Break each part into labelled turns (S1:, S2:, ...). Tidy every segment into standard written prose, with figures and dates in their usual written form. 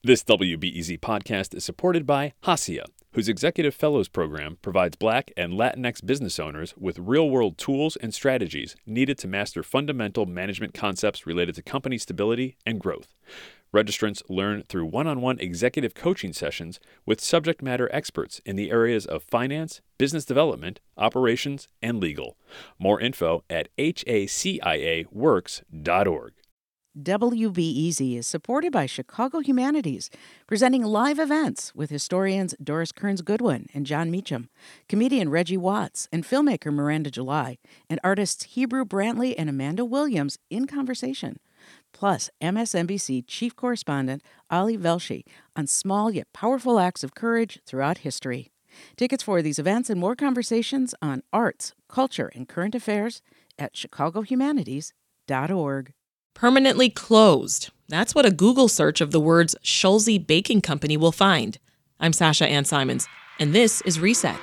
S1: This WBEZ podcast is supported by Hacia, whose Executive Fellows Program provides Black and Latinx business owners with real-world tools and strategies needed to master fundamental management concepts related to company stability and growth. Registrants learn through one-on-one executive coaching sessions with subject matter experts in the areas of finance, business development, operations, and legal. More info at haciaworks.org.
S2: WBEZ is supported by Chicago Humanities, presenting live events with historians Doris Kearns Goodwin and John Meacham, comedian Reggie Watts, and filmmaker Miranda July, and artists Hebrew Brantley and Amanda Williams in conversation. Plus, MSNBC chief correspondent Ali Velshi on small yet powerful acts of courage throughout history. Tickets for these events and more conversations on arts, culture, and current affairs at chicagohumanities.org.
S3: Permanently closed. That's what a Google search of the words Schulze Baking Company will find. I'm Sasha Ann Simons, and this is Reset.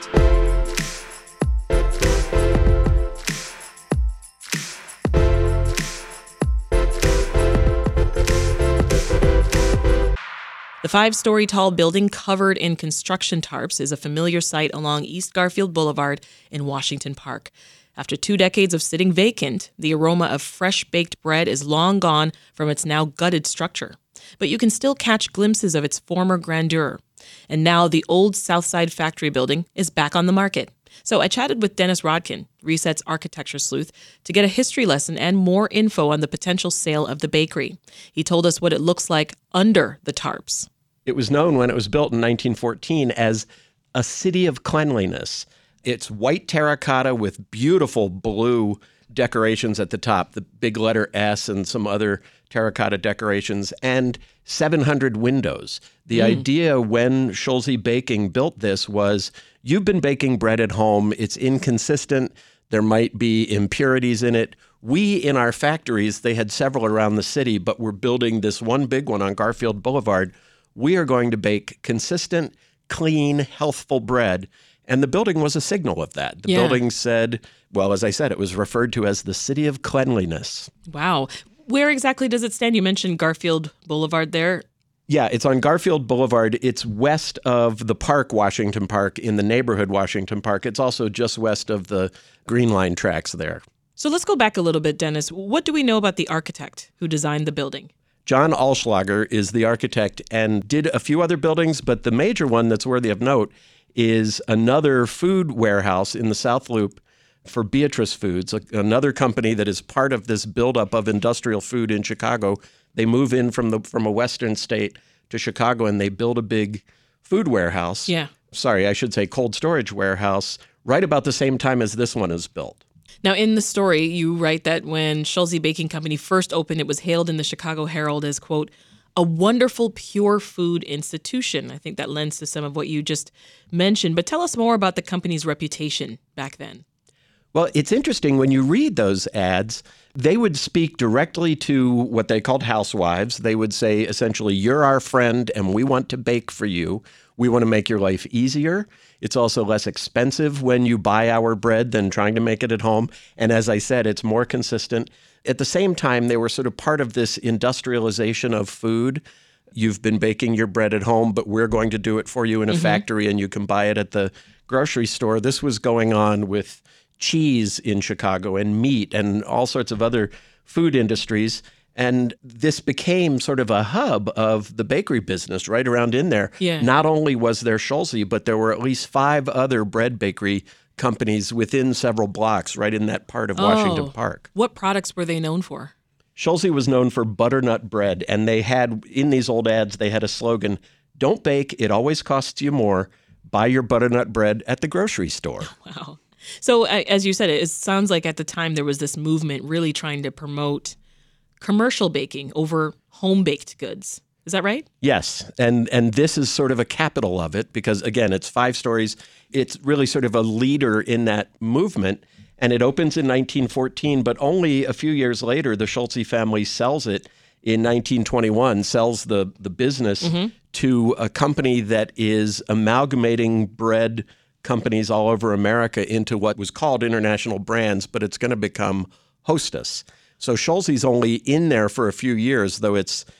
S3: The 5-story tall building covered in construction tarps is a familiar sight along East Garfield Boulevard in Washington Park. After 2 decades of sitting vacant, the aroma of fresh-baked bread is long gone from its now gutted structure. But you can still catch glimpses of its former grandeur. And now the old Southside factory building is back on the market. So I chatted with Dennis Rodkin, Reset's architecture sleuth, to get a history lesson and more info on the potential sale of the bakery. He told us what it looks like under the tarps.
S4: It was known when it was built in 1914 as a city of cleanliness. It's white terracotta with beautiful blue decorations at the top, the big letter S and some other terracotta decorations, and 700 windows. The idea when Schulze Baking built this was, you've been baking bread at home, it's inconsistent, there might be impurities in it. We, in our factories, they had several around the city, but we're building this one big one on Garfield Boulevard. We are going to bake consistent, clean, healthful bread. And the building was a signal of that. The building said, well, as I said, it was referred to as the city of cleanliness.
S3: Wow. Where exactly does it stand? You mentioned Garfield Boulevard there.
S4: Yeah, it's on Garfield Boulevard. It's west of the park, Washington Park, in the neighborhood Washington Park. It's also just west of the Green Line tracks there.
S3: So let's go back a little bit, Dennis. What do we know about the architect who designed the building?
S4: John Alschlager is the architect and did a few other buildings, but the major one that's worthy of note is another food warehouse in the South Loop for Beatrice Foods, another company that is part of this buildup of industrial food in Chicago. They move in from a western state to Chicago and they build a big food warehouse. Sorry, I should say cold storage warehouse, right about the same time as this one is built.
S3: Now, in the story, you write that when Schulze Baking Company first opened, it was hailed in the Chicago Herald as, quote, a wonderful pure food institution. I think that lends to some of what you just mentioned. But tell us more about the company's reputation back then.
S4: Well, it's interesting when you read those ads, they would speak directly to what they called housewives. They would say, essentially, you're our friend and we want to bake for you. We want to make your life easier. It's also less expensive when you buy our bread than trying to make it at home. And as I said, it's more consistent. At the same time, they were sort of part of this industrialization of food. You've been baking your bread at home, but we're going to do it for you in a factory and you can buy it at the grocery store. This was going on with cheese in Chicago and meat and all sorts of other food industries. And this became sort of a hub of the bakery business right around in there. Not only was there Schulze, but there were at least 5 other bread bakery companies within several blocks right in that part of Washington Park.
S3: What products were they known for?
S4: Schulze was known for butternut bread, and they had, in these old ads, they had a slogan, don't bake, it always costs you more. Buy your butternut bread at the grocery store.
S3: Wow. So as you said, it sounds like at the time there was this movement really trying to promote commercial baking over home-baked goods. Is that right?
S4: Yes. And this is sort of a capital of it because, again, it's 5 stories. It's really sort of a leader in that movement. And it opens in 1914, but only a few years later, the Schulze family sells it in 1921, sells the business to a company that is amalgamating bread companies all over America into what was called International Brands, but it's going to become Hostess. So Schulze's only in there for a few years, though it's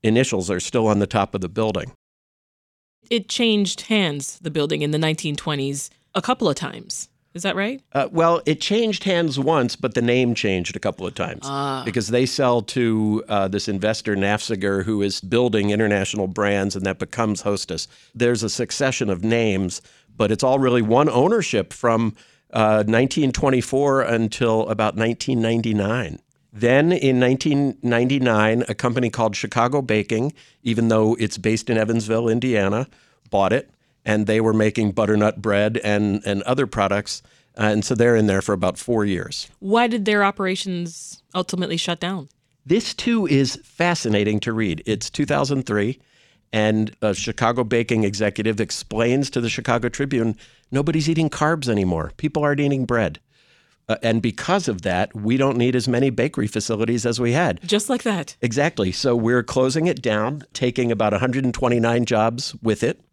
S4: initials are still on the top of the building.
S3: It changed hands, the building, in the 1920s a couple of times. Is that right?
S4: Well, it changed hands once, but the name changed a couple of times because they sell to this investor, Nafziger, who is building international brands, and that becomes Hostess. There's a succession of names, but it's all really one ownership from 1924 until about 1999. Then in 1999, a company called Chicago Baking, even though it's based in Evansville, Indiana, bought it. And they were making butternut bread and other products. And so they're in there for about 4 years.
S3: Why did their operations ultimately shut down?
S4: This, too, is fascinating to read. It's 2003, and a Chicago Baking executive explains to the Chicago Tribune, nobody's eating carbs anymore. People aren't eating bread. And because of that, we don't need as many bakery facilities as we had.
S3: Just like that.
S4: Exactly. So we're closing it down, taking about 129 jobs with it.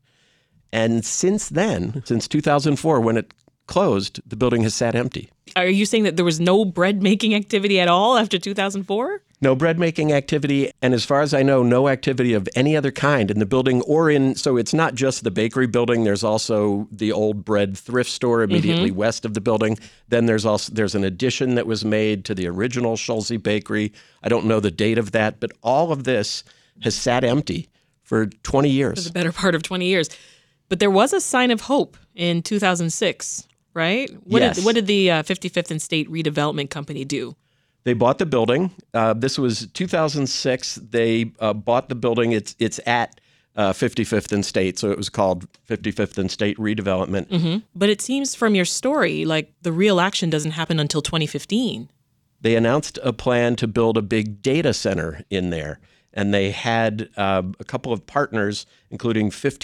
S4: And since then, since 2004, when it closed, the building has sat empty.
S3: Are you saying that there was no bread-making activity at all after 2004?
S4: No bread-making activity, and as far as I know, no activity of any other kind in the building or in, so it's not just the bakery building, there's also the old bread thrift store immediately west of the building. Then there's an addition that was made to the original Schulze Bakery. I don't know the date of that, but all of this has sat empty for 20 years.
S3: For the better part of 20 years. But there was a sign of hope in 2006, right?
S4: Yes.
S3: What did the 55th and State Redevelopment Company do?
S4: They bought the building. This was 2006. They bought the building. It's at 55th and State, so it was called 55th and State Redevelopment.
S3: Mm-hmm. But it seems from your story like the real action doesn't happen until 2015.
S4: They announced a plan to build a big data center in there. And they had a couple of partners, including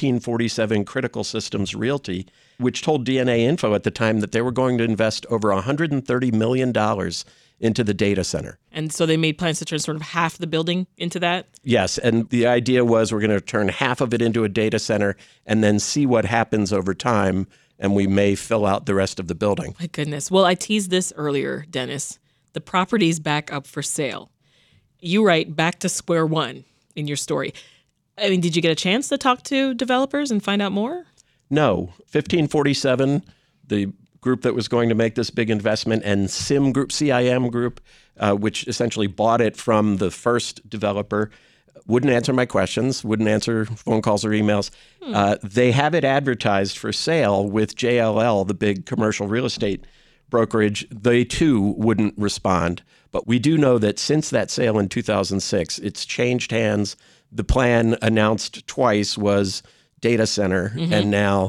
S4: 1547 Critical Systems Realty, which told DNA Info at the time that they were going to invest over $130 million into the data center.
S3: And so they made plans to turn sort of half the building into that?
S4: Yes, and the idea was we're going to turn half of it into a data center and then see what happens over time, and we may fill out the rest of the building.
S3: My goodness. Well, I teased this earlier, Dennis. The property's back up for sale. You write back to square one in your story. I mean, did you get a chance to talk to developers and find out more?
S4: No. 1547, the group that was going to make this big investment, and CIM Group, which essentially bought it from the first developer, wouldn't answer my questions, wouldn't answer phone calls or emails. They have it advertised for sale with JLL, the big commercial real estate brokerage. They, too, wouldn't respond. But we do know that since that sale in 2006, it's changed hands. The plan announced twice was data center, and now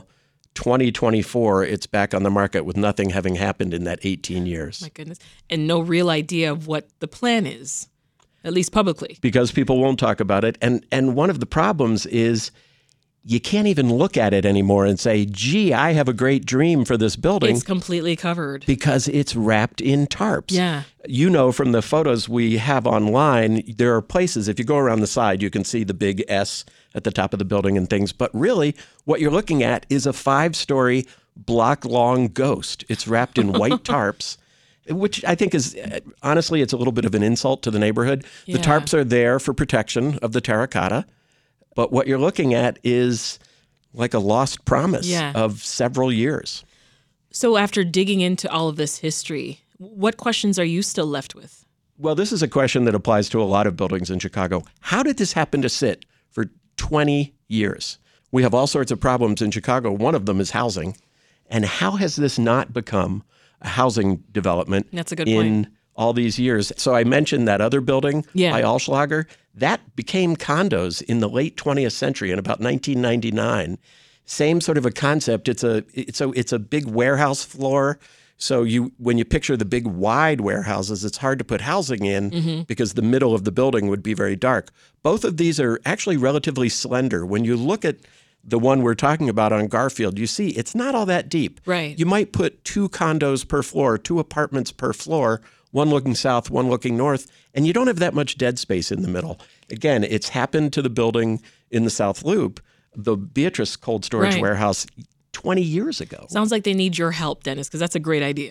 S4: 2024, it's back on the market with nothing having happened in that 18 years.
S3: My goodness. And no real idea of what the plan is, at least publicly.
S4: Because people won't talk about it. And one of the problems is you can't even look at it anymore and say, gee, I have a great dream for this building.
S3: It's completely covered.
S4: Because it's wrapped in tarps.
S3: Yeah.
S4: You know, from the photos we have online, there are places, if you go around the side, you can see the big S at the top of the building and things. But really, what you're looking at is a 5-story, block-long ghost. It's wrapped in white tarps, which I think is, honestly, it's a little bit of an insult to the neighborhood.
S3: Yeah.
S4: The tarps are there for protection of the terracotta. But what you're looking at is like a lost promise of several years.
S3: So after digging into all of this history, what questions are you still left with?
S4: Well, this is a question that applies to a lot of buildings in Chicago. How did this happen to sit for 20 years? We have all sorts of problems in Chicago. One of them is housing. And how has this not become a housing development
S3: That's a good point.
S4: in all these years? So I mentioned that other building by Alschlager. That became condos in the late 20th century in about 1999. Same sort of a concept. It's a big warehouse floor. So when you picture the big wide warehouses, it's hard to put housing in because the middle of the building would be very dark. Both of these are actually relatively slender. When you look at the one we're talking about on Garfield, you see it's not all that deep.
S3: Right.
S4: You might put 2 condos per floor, 2 apartments per floor, one looking south, one looking north, and you don't have that much dead space in the middle. Again, it's happened to the building in the South Loop, the Beatrice Cold Storage Warehouse, 20 years ago.
S3: Sounds like they need your help, Dennis, because that's a great idea.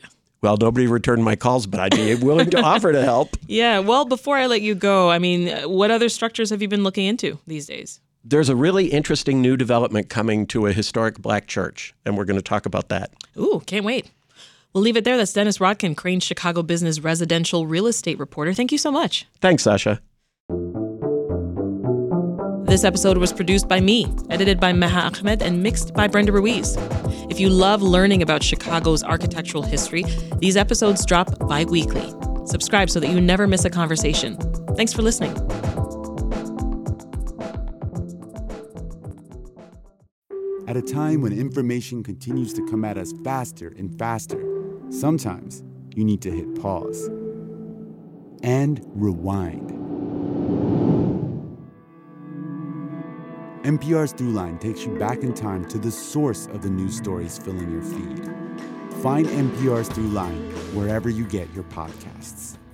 S4: Well, nobody returned my calls, but I'd be willing to offer to help.
S3: Yeah, well, before I let you go, I mean, what other structures have you been looking into these days?
S4: There's a really interesting new development coming to a historic Black church, and we're going to talk about that.
S3: Ooh, can't wait. We'll leave it there. That's Dennis Rodkin, Crain's Chicago Business residential real estate reporter. Thank you so much.
S4: Thanks, Sasha.
S3: This episode was produced by me, edited by Meha Ahmed, and mixed by Brenda Ruiz. If you love learning about Chicago's architectural history, these episodes drop bi-weekly. Subscribe so that you never miss a conversation. Thanks for listening.
S5: At a time when information continues to come at us faster and faster, sometimes you need to hit pause and rewind. NPR's Throughline takes you back in time to the source of the news stories filling your feed. Find NPR's Throughline wherever you get your podcasts.